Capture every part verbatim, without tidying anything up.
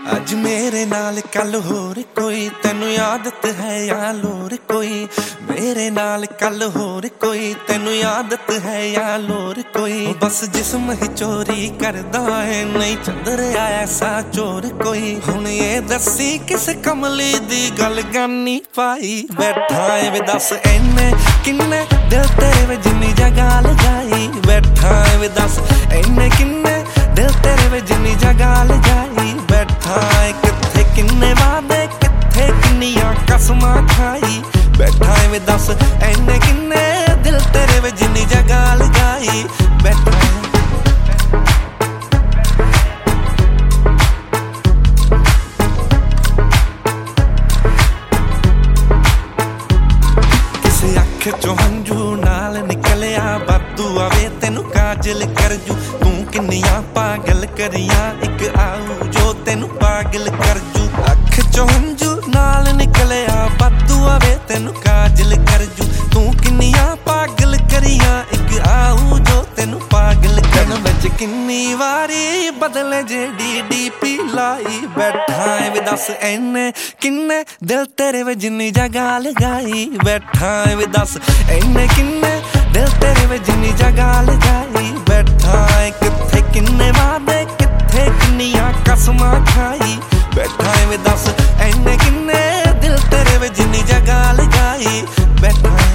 ਅੱਜ ਮੇਰੇ ਨਾਲ ਕੱਲ ਹੋਰ ਕੋਈ, ਤੈਨੂੰ ਆਦਤ ਹੈ ਜਾਂ ਲੋਰ ਕੋਈ। ਮੇਰੇ ਨਾਲ ਕੱਲ ਹੋਰ ਕੋਈ, ਤੈਨੂੰ ਆਦਤ ਹੈ ਜਾਂ ਲੋਰ ਕੋਈ। ਬਸ ਜਿਸਮ ਹੀ ਚੋਰੀ ਕਰਦਾ ਹੈ, ਨਹੀਂ ਚੰਦਰਿਆ ਐਸਾ ਚੋਰ ਕੋਈ। ਹੁਣ ਇਹ ਦੱਸੀ ਕਿਸ ਕਮਲੀ ਦੀ ਗੱਲ ਗਾਨੀ ਪਾਈ ਬੈਠਾ ਏ ਵੇ, ਦੱਸ ਇਹਨੇ ਕਿੰਨੇ ਦਿਲ ਤੇਰੇ ਵੇ ਜਿੰਨੀ ਜਗ੍ਹਾ ਲਗਾਈ ਬੈਠਾ ਏ ਵੇ, ਦੱਸ ਇਹਨੇ ਕਿੰਨੇ ਦਿਲ ਤੇਰੇ ਵੇ ਜਿੰਨੀ ਜਗ੍ਹਾ ਲਗਾਈ ਬੈਠਾ ਏ। ਕਿੱਥੇ ਕਿੰਨੇ ਵਾਦੇ, ਕਿੱਥੇ ਕਿੰਨੀਆਂ ਕਸਮਾਂ ਖਾਈ ਬੈਠਾ ਏ ਵੇ, ਦੱਸ ਇਹਨੇ ਕਿੰਨੇ ਦਿਲ ਤੇਰੇ ਵੇ ਜਿੰਨੀ ਜਗ੍ਹਾ ਲਗਾਈ ਬੈਠਾ ਏ। ਚੋ ਹੰਝੂ ਨਾਲ ਨਿਕਲਿਆ ਬਾਦੂ ਆਵੇ, ਤੈਨੂੰ ਕਾਜਲ ਕਰ ਜੂ। ਤੂੰ ਕਿੰਨੀਆਂ ਪਾਗਲ ਕਰੀਆਂ, ਇੱਕ ਆਊ ਜੋ ਤੈਨੂੰ ਪਾਗਲ ਕਰ ਜੂ। ਅੱਖ ਚੋ ਹੰਝੂ ਨਾਲ ਨਿਕਲਿਆ ਬਾਦੂ ਆਵੇ, ਤੈਨੂੰ ਕਾਜਲ ਕਰ ਜੂ। ਤੂੰ ਕਿੰਨੀਆਂ ਪਾਗਲ ਕਰੀਆਂ, ਇੱਕ ਆਊ ਜੋ ਤੈਨੂੰ ਪਾਗਲ ਕਰ। ਵਿੱਚ ਕਿੰਨੀ ਵਾਰੀ ਬਦਲੇ ਜਿਹੜੀ ਡੀ ਪੀ ਲਾਈ ਬੈਠਾ ਏ ਵੇ, ਦੱਸ ਇਹਨੇ ਕਿੰਨੇ ਦਿਲ ਤੇਰੇ ਵੇ ਜਿੰਨੀ ਜਗ੍ਹਾ ਲਗਾਈ ਬੈਠਾ ਏ ਵੇ, ਦੱਸ ਇਹਨੇ ਕਿੰਨੇ ਦਿਲ ਤੇਰੇ ਵੇ ਜਿੰਨੀ ਜਗ੍ਹਾ ਲਗਾਈ ਬੈਠਾ ਏ। ਕਿੱਥੇ ਕਿੰਨੇ ਵਾਦੇ, ਕਿੱਥੇ ਕਿੰਨੀਆਂ ਕਸਮਾਂ ਖਾਈ ਬੈਠਾ ਏ ਵੇ, ਦੱਸ ਇਹਨੇ ਕਿੰਨੇ ਦਿਲ ਤੇਰੇ ਵੇ ਜਿੰਨੀ ਜਗ੍ਹਾ ਲਗਾਈ ਬੈਠਾ ਏ।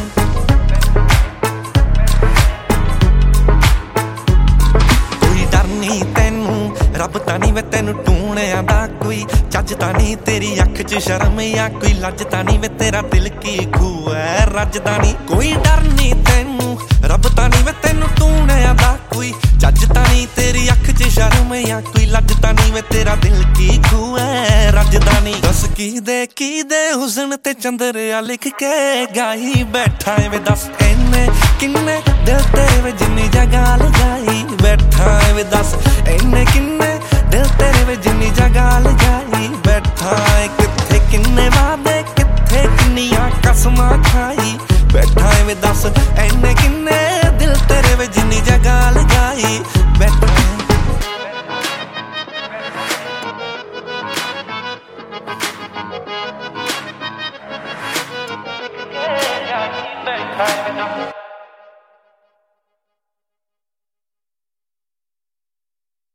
ਕੋਈ ਡਰ ਨਹੀਂ ਤੈਨੂੰ, ਰੱਬ ਤਾਂ ਨਹੀਂ ਵੇ ਤੈਨੂੰ ਟੂਣਿਆਂ ਦਾ ਕੋਈ। ਚੱਜ ਤਾਂ ਨਹੀਂ ਤੇਰੀ ਅੱਖ ਚ ਸ਼ਰਮ ਜਾਂ ਕੋਈ ਲੱਜ ਤਾਂ ਨਹੀਂ ਵੇ, ਤੇਰਾ ਦਿਲ ਕੀ ਖੂਹ ਐ ਰੱਜਦਾ ਨਹੀਂ। ਕੋਈ ਡਰ ਨਹੀਂ ਤੈਨੂੰ, ਰੱਬ ਤਾਂ ਨਹੀਂ ਵੇ ਤੈਨੂੰ ਟੂਣਿਆਂ ਦਾ ਕੋਈ। ਚੱਜ ਤਾਂ ਨਹੀਂ ਤੇਰੀ ਅੱਖ ਚ ਸ਼ਰਮ ਜਾਂ ਕੋਈ ਲੱਜ ਤਾਂ ਨਹੀਂ ਵੇ, ਤੇਰਾ ਦਿਲ ਕੀ ਖੂਹ ਐ ਰੱਜਦਾ ਨਹੀਂ। ਦੱਸ ਕੀ ਦੇ ਕੀ ਦੇ ਹੁਸਨ ਤੇ ਚੰਦਰਿਆ ਲਿਖ ਕੇ ਗਾਈ ਬੈਠਾ ਏ ਵੇ, ਦੱਸ ਇਹਨੇ ਕਿੰਨੇ ਦਿਲ ਤੇਰੇ ਵੇ ਜਿੰਨੀ ਜਗ੍ਹਾ ਲਗਾਈ ਬੈਠਾ ਏ ਵੇ, ਦੱਸ ਇਹਨੇ ਕਿੰਨੇ ਦਿਲ ਤੇਰੇ ਵੇ ਜਿੰਨੀ ਜਗ੍ਹਾ ਲਗਾਈ